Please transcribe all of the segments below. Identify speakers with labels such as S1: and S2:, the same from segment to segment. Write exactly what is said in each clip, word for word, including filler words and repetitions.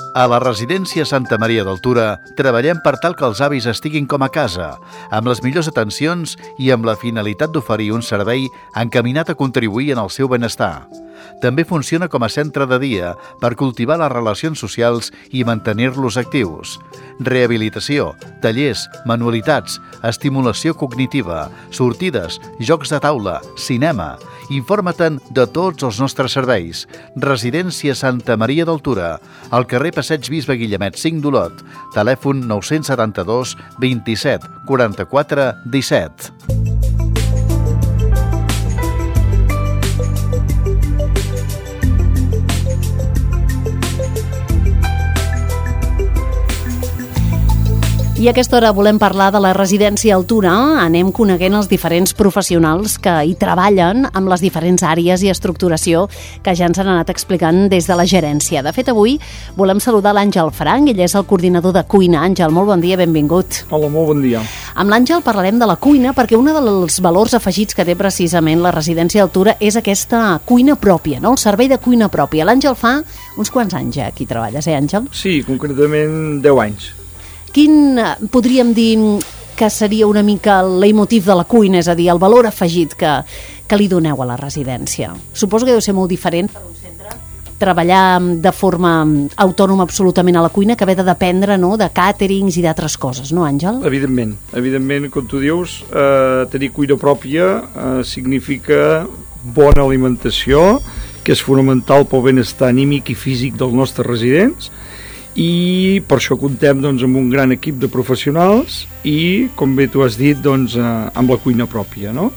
S1: A la residència Santa Maria d'Altura treballem per tal que els avis estiguin com a casa, amb les millors atencions i amb la finalitat d'oferir un servei encaminat a contribuir en el seu benestar. També funciona com a centre de dia per cultivar les relacions socials i mantenir-los actius. Rehabilitació, tallers, manualitats, estimulació cognitiva, sortides, jocs de taula, cinema. Informa-te'n de tots els nostres serveis. Residència Santa Maria d'Altura, al carrer Passeig Bisbe Guillemet cinc d'Olot, telèfon nou setanta dos vint-i-set quaranta-quatre disset.
S2: I a aquesta hora volem parlar de la residència Altura. Anem coneguent els diferents professionals que hi treballen amb les diferents àrees i estructuració que ja ens han anat explicant des de la gerència. De fet, avui volem saludar l'Àngel Frank, ell és el coordinador de cuina. Àngel, molt bon dia, benvingut.
S3: Hola, molt bon dia.
S2: Amb l'Àngel parlarem de la cuina perquè un dels valors afegits que té precisament la residència Altura és aquesta cuina pròpia, no? El servei de cuina pròpia. L'Àngel fa uns quants anys ja que hi treballes, eh, Àngel?
S3: Sí, concretament deu anys.
S2: Quin podríem dir que seria una mica el leitmotiv de la cuina, és a dir, el valor afegit que, que li doneu a la residència? Suposo que deu ser molt diferent per un centre treballar de forma autònoma absolutament a la cuina que haver de dependre, no?, de càterings i d'altres coses, no, Àngel?
S3: Evidentment, evidentment, com tu dius, eh, tenir cuina pròpia eh, significa bona alimentació, que és fonamental pel benestar anímic i físic dels nostres residents, i per això comptem doncs, amb un gran equip de professionals i, com bé tu has dit, doncs, eh, amb la cuina pròpia, no?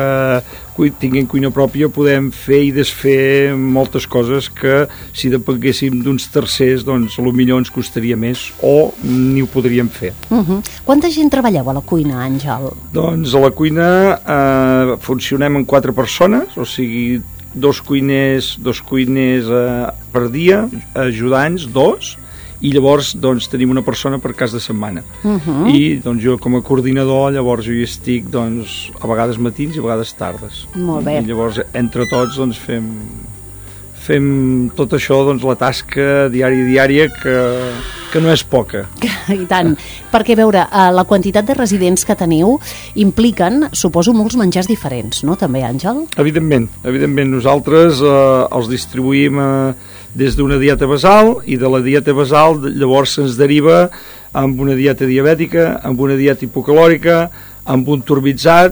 S3: Que tinguent cuina pròpia podem fer i desfer moltes coses que si depenguéssim d'uns tercers doncs potser ens costaria més o ni ho podríem fer.
S2: Uh-huh. Quanta gent treballeu a la cuina, Àngel?
S3: Doncs a la cuina eh, funcionem en quatre persones, o sigui, dos cuiners, dos cuiners eh, per dia, ajudants, dos, i llavors doncs, tenim una persona per cas de setmana. Uh-huh. I doncs, jo com a coordinador llavors jo hi estic doncs, a vegades matins i a vegades tardes.
S2: Molt bé.
S3: I llavors entre tots doncs, fem, fem tot això, doncs, la tasca diària diària que, que no és poca.
S2: I tant, perquè a veure, la quantitat de residents que teniu impliquen, suposo, molts menjars diferents, no també, Àngel?
S3: Evidentment, evidentment. Nosaltres eh, els distribuïm eh, des d'una dieta basal i de la dieta basal llavors se'ns deriva amb una dieta diabètica, amb una dieta hipocalòrica, amb un turbitzat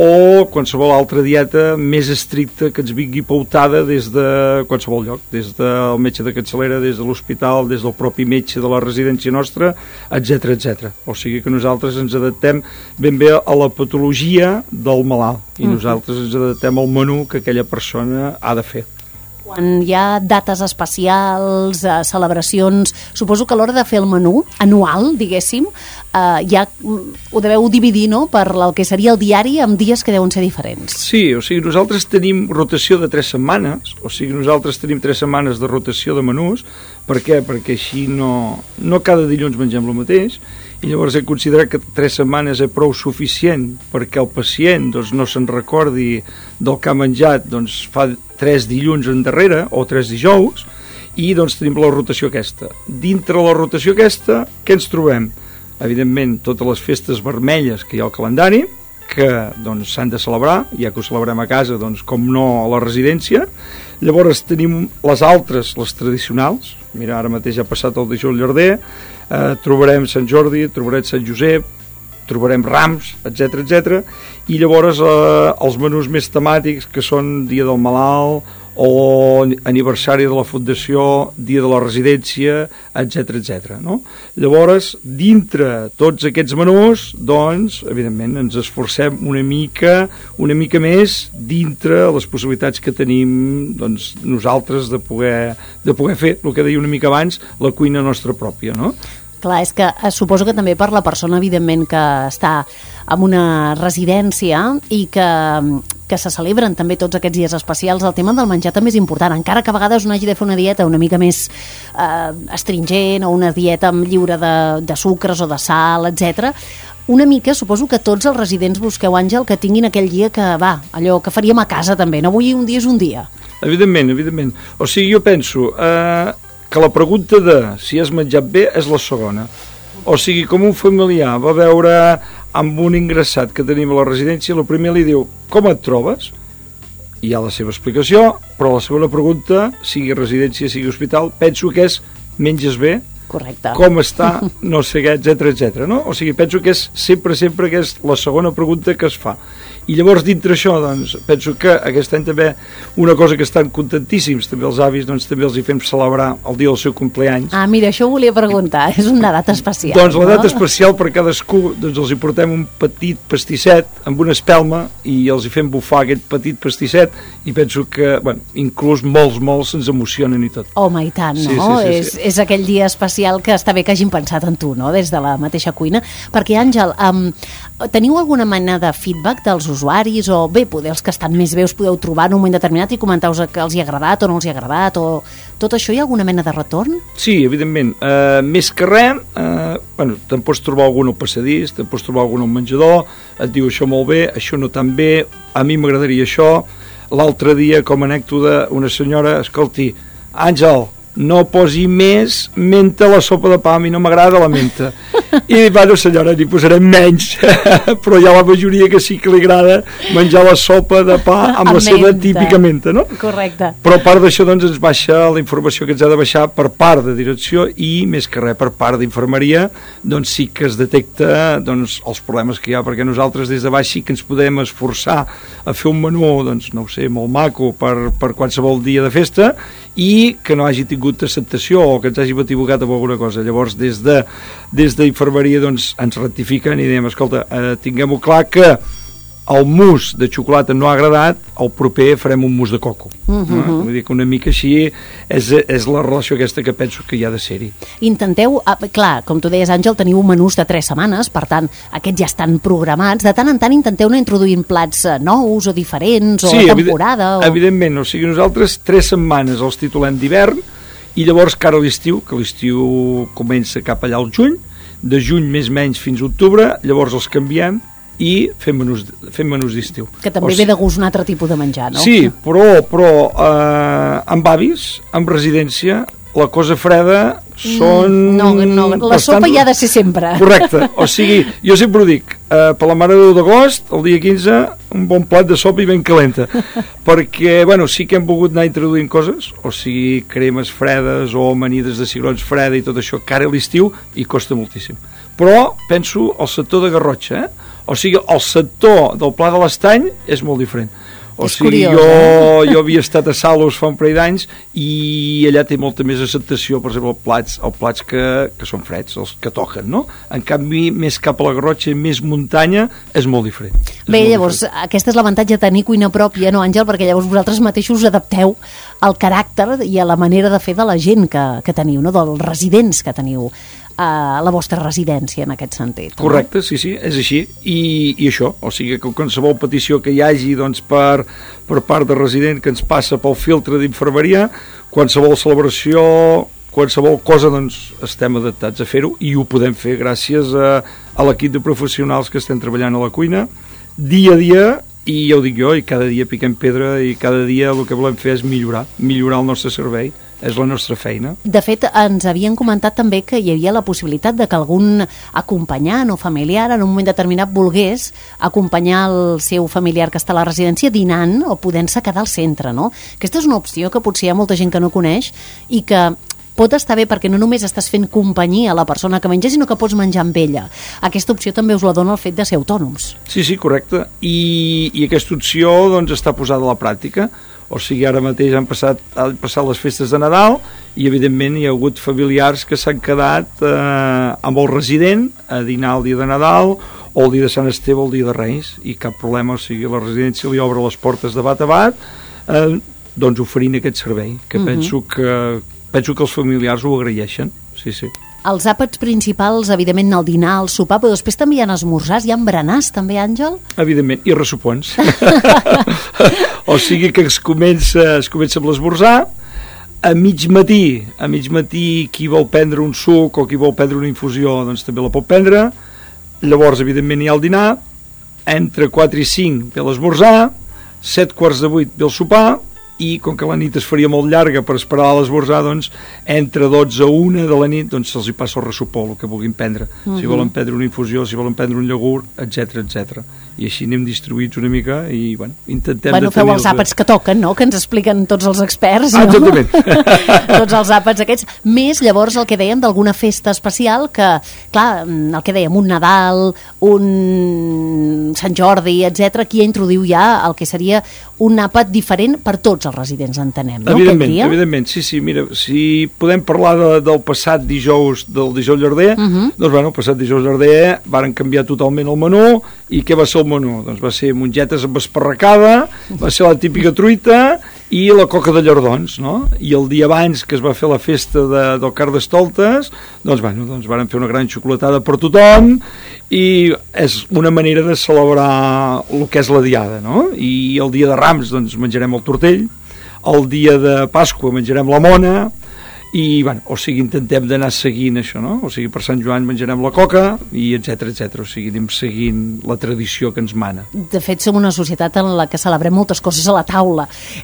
S3: o qualsevol altra dieta més estricta que ens vingui pautada des de qualsevol lloc, des del metge de capçalera, des de l'hospital, des del propi metge de la residència nostra, etcètera, etcètera. O sigui que nosaltres ens adaptem ben bé a la patologia del malalt i nosaltres ens adaptem al menú que aquella persona ha de fer.
S2: Quan hi ha dates especials, eh, celebracions, suposo que a l'hora de fer el menú anual, diguéssim, eh, ja ho deveu dividir, no?, per el que seria el diari amb dies que deuen ser diferents.
S3: Sí, o sigui, nosaltres tenim rotació de tres setmanes, o sigui, nosaltres tenim tres setmanes de rotació de menús. Per què? Perquè així no, no cada dilluns mengem el mateix, i llavors hem considerat que tres setmanes és prou suficient perquè el pacient doncs, no se'n recordi del que ha menjat doncs, fa tres dilluns endarrere o tres dijous, i doncs tenim la rotació aquesta. Dintre la rotació aquesta, què ens trobem? Evidentment, totes les festes vermelles que hi ha al calendari, que doncs, s'han de celebrar, ja que ho celebrem a casa, doncs, com no a la residència. Llavors tenim les altres, les tradicionals. Mira, ara mateix ha passat el Dijous Llarder, eh, trobarem Sant Jordi, trobarem Sant Josep, trobarem Rams, etcètera, etcètera. I llavors eh, els menús més temàtics, que són Dia del Malalt, o aniversari de la Fundació, dia de la residència, etcètera, etcètera. No? Llavors, dintre tots aquests menús, doncs, evidentment, ens esforcem una mica, una mica més dintre les possibilitats que tenim doncs, nosaltres de poder, de poder fer, el que deia una mica abans, la cuina nostra pròpia, no?
S2: Clar, és que suposo que també per la persona, evidentment, que està en una residència i que, que se celebren també tots aquests dies especials, el tema del menjar també és important, encara que a vegades un hagi de fer una dieta una mica més eh, astringent o una dieta lliure de, de sucres o de sal, etcètera. Una mica, suposo que tots els residents busqueu, Àngel, que tinguin aquell dia que va, allò que faríem a casa també, no? Avui un dia és un dia.
S3: Evidentment, evidentment. O sigui, jo penso... Eh... que la pregunta de si has menjat bé és la segona. O sigui, com un familiar va veure amb un ingressat que tenim a la residència, el primer li diu, com et trobes? Hi ha la seva explicació, però la segona pregunta, sigui residència, sigui hospital, penso que és, menges bé?
S2: Correcte.
S3: Com està, no sé què, etcètera, etcètera, no? O sigui, penso que és sempre, sempre que és la segona pregunta que es fa. I llavors, dintre això, doncs, penso que aquest any també una cosa que estan contentíssims, també els avis, doncs també els hi fem celebrar el dia del seu compleanys.
S2: Ah, mira, això ho volia preguntar, és una data especial.
S3: Doncs la data
S2: no?
S3: especial per cadascú, doncs els hi portem un petit pastisset amb una espelma i els hi fem bufar aquest petit pastisset i penso que, bueno, inclús molts, molts se'ns emocionen i tot.
S2: Home, i tant, no?
S3: Sí, sí, sí,
S2: és,
S3: sí.
S2: és aquell dia especial que està bé que hagin pensat en tu, no?, des de la mateixa cuina. Perquè, Àngel, um, teniu alguna mena de feedback dels usuaris o bé, poder els que estan més bé us podeu trobar en un moment determinat i comentar-vos que els hi ha agradat o no els hi ha agradat o tot això, hi ha alguna mena de retorn?
S3: Sí, evidentment. Uh, més que res, uh, bueno, te'n pots trobar algun al passadís, te'n pots trobar algun al menjador, et diu això molt bé, això no tan bé, a mi m'agradaria això. L'altre dia, com a anècdota, una senyora, escolti, Àngel, no posi més menta a la sopa de pa, a mi no m'agrada la menta. I, bueno, senyora, n'hi posarem menys, però hi ha la majoria que sí que li agrada menjar la sopa de pa amb, amb la seva menta. Típica menta, no?
S2: Correcte.
S3: Però a part d'això, doncs, ens baixa la informació que ens ha de baixar per part de direcció i, més que res, per part d'infermeria, doncs sí que es detecta doncs, els problemes que hi ha, perquè nosaltres des de baix sí que ens podem esforçar a fer un menú, doncs, no ho sé, molt maco per, per qualsevol dia de festa i que no hagi tingut acceptació o que ens hagi batibucat amb alguna cosa. Llavors, des de des d'infermeria doncs, ens rectifiquen i diem, escolta, eh, tinguem-ho clar que el mousse de xocolata no ha agradat, el proper farem un mousse de coco. Uh -huh. no? Vull dir que una mica així és, és la relació aquesta que penso que hi ha de ser-hi.
S2: Intenteu, clar, com tu deies, Àngel, teniu menús de tres setmanes, per tant, aquests ja estan programats. De tant en tant intenteu anar introduint plats nous o diferents, o
S3: sí,
S2: a temporada.
S3: Evident, o... evidentment, o sigui, nosaltres tres setmanes els titulem d'hivern i llavors cara a l'estiu, que l'estiu comença cap allà al juny, de juny més menys fins a octubre, llavors els canviem i fem menús, fem menús d'estiu.
S2: Que també
S3: o
S2: ve de gust un altre tipus de menjar, no?
S3: Sí, però, però eh, amb avis, amb residència, la cosa freda són...
S2: No, no, la
S3: bastant...
S2: sopa hi ha de ser sempre.
S3: Correcte, o sigui, jo sempre ho dic, eh, per la Mare de Déu d'agost, el dia quinze, un bon plat de sopa i ben calenta, perquè, bueno, sí que hem volgut anar introduint coses, o sigui, cremes fredes o amanides de cigrons freda i tot això, cara a l'estiu, i costa moltíssim. Però penso al sector de Garrotxa, eh? O sigui, el sector del Pla de l'Estany és molt diferent. O
S2: és
S3: sigui,
S2: curiós,
S3: jo,
S2: eh?
S3: jo havia estat a Salos fa un parell d'anys i allà té molta més acceptació, per exemple, els plats, els plats que, que són freds, els que toquen, no? En canvi, més cap a la Garrotxa, més muntanya, és molt diferent. És
S2: Bé,
S3: molt
S2: llavors,
S3: diferent.
S2: aquest és l'avantatge de tenir cuina pròpia, no, Àngel? Perquè llavors vosaltres mateixos us adapteu al caràcter i a la manera de fer de la gent que, que teniu, no? Dels residents que teniu a la vostra residència, en aquest sentit. No?
S3: Correcte, sí, sí, és així. I, i això, o sigui que qualsevol petició que hi hagi doncs, per, per part de resident que ens passa pel filtre d'infermeria, qualsevol celebració, qualsevol cosa, doncs estem adaptats a fer-ho i ho podem fer gràcies a, a l'equip de professionals que estem treballant a la cuina, dia a dia, i ja ho dic jo, i cada dia piquem pedra i cada dia el que volem fer és millorar, millorar el nostre servei. És la nostra feina.
S2: De fet, ens havien comentat també que hi havia la possibilitat de que algun acompanyant o familiar en un moment determinat volgués acompanyar el seu familiar que està a la residència dinant o podent-se quedar al centre, no? Aquesta és una opció que potser hi ha molta gent que no coneix i que pot estar bé perquè no només estàs fent companyia a la persona que menja, sinó que pots menjar amb ella. Aquesta opció també us la dona el fet de ser autònoms.
S3: Sí, sí, correcte. I, i aquesta opció doncs, està posada a la pràctica. O sigui, ara mateix han passat, han passat les festes de Nadal i, evidentment, hi ha hagut familiars que s'han quedat eh, amb el resident a dinar el dia de Nadal o el dia de Sant Esteve o el dia de Reis, i cap problema, o sigui, la residència li obre les portes de bat a bat, eh, doncs oferint aquest servei, que, uh-huh. penso que penso que els familiars ho agraeixen, sí, sí.
S2: Els àpats principals, evidentment, el dinar, el sopar, però després també hi ha esmorzars, hi ha berenars, també, Àngel?
S3: Evidentment, i ressopons. O sigui que es comença, es comença amb l'esmorzar, a mig matí, a mig matí qui vol prendre un suc o qui vol prendre una infusió, doncs també la pot prendre, llavors, evidentment, hi ha el dinar, entre quatre i cinc ve l'esmorzar, set quarts de vuit ve el sopar, i com que la nit es faria molt llarga per esperar a l'esmorzar, doncs entre dotze a una de la nit doncs se'ls hi passa el ressupor, el que vulguin prendre, uh-huh. si volen prendre una infusió, si volen prendre un iogurt, etc etc. I així anem distribuïts una mica i bueno, intentem
S2: bueno,
S3: de tenir...
S2: Bueno, feu els àpats que toquen, no?, que ens expliquen tots els experts,
S3: no? Ah,
S2: exactament. Tots els àpats aquests, més llavors el que dèiem d'alguna festa especial que, clar, el que dèiem, un Nadal, un Sant Jordi, etcètera, aquí introduïu ja el que seria un àpat diferent per tots els residents, entenem, no?
S3: Evidentment, evidentment, sí, sí, mira, si podem parlar de, del passat dijous, del dijous llarder, uh -huh. doncs bueno, el passat dijous llarder varen canviar totalment el menú, i què va ser el menú? Doncs va ser mongetes amb esparracada, va ser la típica truita i la coca de llardons, no? I el dia abans que es va fer la festa de, del Carnestoltes, doncs bueno, doncs varen fer una gran xocolatada per tothom, i és una manera de celebrar el que és la diada, no? I el dia de Rams doncs menjarem el tortell, el dia de Pasqua menjarem la mona, i bueno, o sigui, intentem d'anar seguint això, no? O sigui, per Sant Joan menjarem la coca, i etc etc. O sigui, anem seguint la tradició que ens mana.
S2: De fet, som una societat en la que celebrem moltes coses a la taula,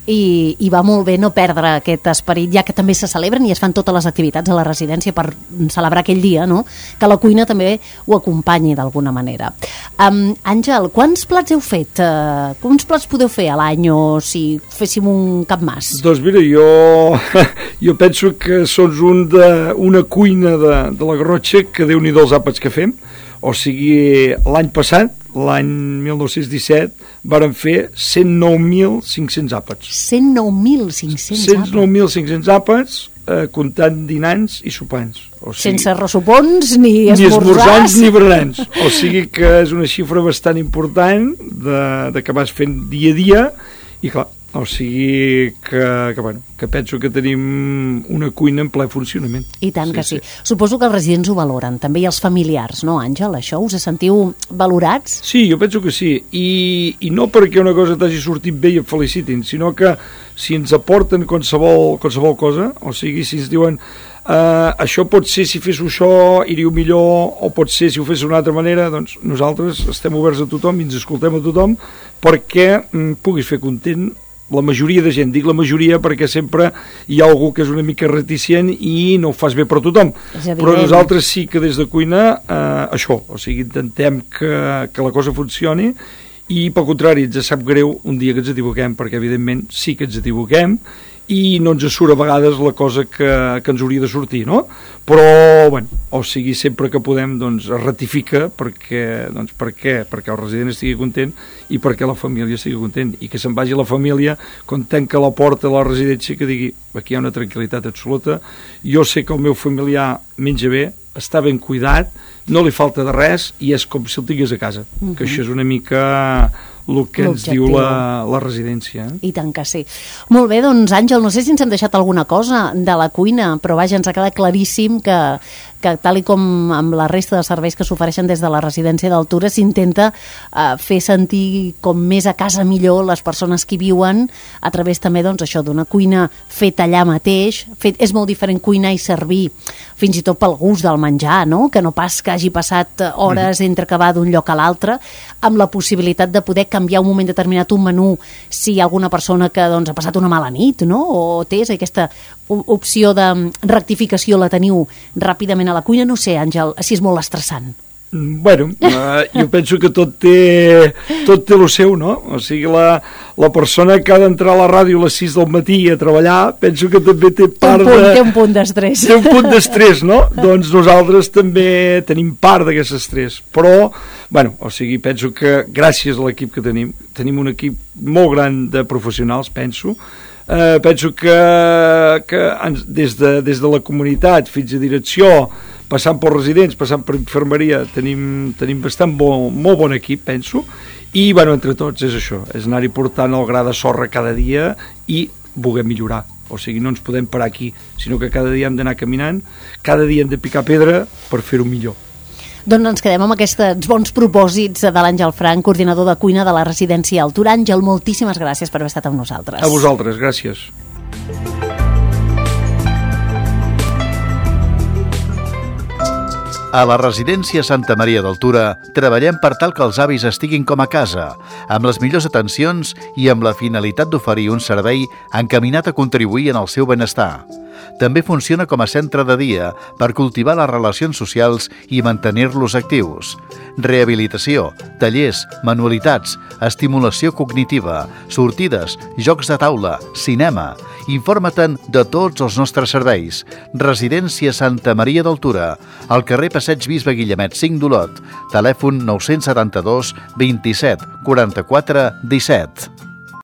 S2: i, i va molt bé no perdre aquest esperit, ja que també se celebren i es fan totes les activitats a la residència per celebrar aquell dia, no? Que la cuina també ho acompanyi d'alguna manera. Um, Àngel, quants plats heu fet? Uh, quants plats podeu fer a l'any, o si féssim un capmàs?
S3: Doncs mira, jo, jo penso que són un de, una cuina de, de la Garrotxa que Déu-n'hi-do els àpats que fem. O sigui, l'any passat, l'any mil nou-cents disset, varen fer cent nou mil cinc-cents àpats.
S2: cent nou mil cinc-cents àpats?
S3: cent nou mil cinc-cents àpats, eh, comptant dinants i sopants.
S2: O sigui, sense ressupons ni esmorzars.
S3: Ni esmorzants ni berenants. O sigui que és una xifra bastant important de, de que vas fent dia a dia, i clar, o sigui que, que, bueno, que penso que tenim una cuina en ple funcionament.
S2: I tant
S3: sí,
S2: que sí.
S3: sí.
S2: Suposo que els residents ho valoren, també, i els familiars, no, Àngel? Això us sentiu valorats?
S3: Sí, jo penso que sí. I, i no perquè una cosa t'hagi sortit bé i et felicitin, sinó que si ens aporten qualsevol, qualsevol cosa, o sigui, si ens diuen Uh, això pot ser, si fes això iríeu millor, o pot ser si ho fes d'una altra manera, doncs nosaltres estem oberts a tothom i ens escoltem a tothom perquè mm, puguis fer content la majoria de gent. Dic la majoria perquè sempre hi ha algú que és una mica reticent i no ho fas bé per tothom, però nosaltres sí que des de cuina eh, això, o sigui, intentem que, que la cosa funcioni, i pel contrari ens sap greu un dia que ens equivoquem, perquè evidentment sí que ens equivoquem i no ens surt a vegades la cosa que, que ens hauria de sortir, no? Però, bueno, o sigui, sempre que podem, doncs, es ratifica perquè, doncs, per què? Perquè el resident estigui content i perquè la família estigui content, i que se'n vagi la família quan tanca la porta de la residència que digui, aquí hi ha una tranquil·litat absoluta, jo sé que el meu familiar menja bé, està ben cuidat, no li falta de res i és com si el tingués a casa, uh-huh. que això és una mica el que ens diu la, la residència.
S2: I tant que sí. Molt bé, doncs, Àngel, no sé si ens hem deixat alguna cosa de la cuina, però vaja, ens ha quedat claríssim que, que tal i com amb la resta de serveis que s'ofereixen des de la residència d'Altura s'intenta eh, fer sentir com més a casa millor les persones que hi viuen, a través també, doncs, això d'una cuina feta allà mateix. Fet, és molt diferent cuinar i servir, fins i tot pel gust del menjar, no? Que no pas que hagi passat hores entre que va d'un lloc a l'altre, amb la possibilitat de poder canviar un moment determinat un menú si hi ha alguna persona que, doncs, ha passat una mala nit, no? O té aquesta opció de rectificació, la teniu ràpidament a la cuina. No sé, Àngel, si és molt estressant.
S3: Bueno, uh, jo penso que tot té tot té el seu, no? O sigui, la, la persona que ha d'entrar a la ràdio a les sis del matí a treballar, penso que també té part
S2: un punt,
S3: de...
S2: Té un punt d'estrès.
S3: Té un punt d'estrès, no? Doncs nosaltres també tenim part d'aquest estrès. Però, bueno, o sigui, penso que gràcies a l'equip que tenim, tenim un equip molt gran de professionals, penso, Uh, penso que, que ens, des, de, des de la comunitat fins a direcció, passant pels residents, passant per infermeria, tenim, tenim bastant bon, molt bon equip, penso, i bueno, entre tots és això, és anar-hi portant el gra de sorra cada dia i voler millorar. O sigui, no ens podem parar aquí, sinó que cada dia hem d'anar caminant, cada dia hem de picar pedra per fer-ho millor.
S2: Doncs ens quedem amb aquests bons propòsits de l'Àngel Frank, coordinador de cuina de la residència Altura. Àngel, moltíssimes gràcies per haver estat amb nosaltres.
S3: A vosaltres, gràcies.
S1: A la residència Santa Maria d'Altura treballem per tal que els avis estiguin com a casa, amb les millors atencions i amb la finalitat d'oferir un servei encaminat a contribuir en el seu benestar. També funciona com a centre de dia per cultivar les relacions socials i mantenir-los actius. Rehabilitació, tallers, manualitats, estimulació cognitiva, sortides, jocs de taula, cinema. Informa-te'n de tots els nostres serveis. Residència Santa Maria d'Altura, al carrer Passeig Bisbe Guillemet cinc d'Olot, telèfon nou setanta dos, vint-i-set, quaranta-quatre, disset.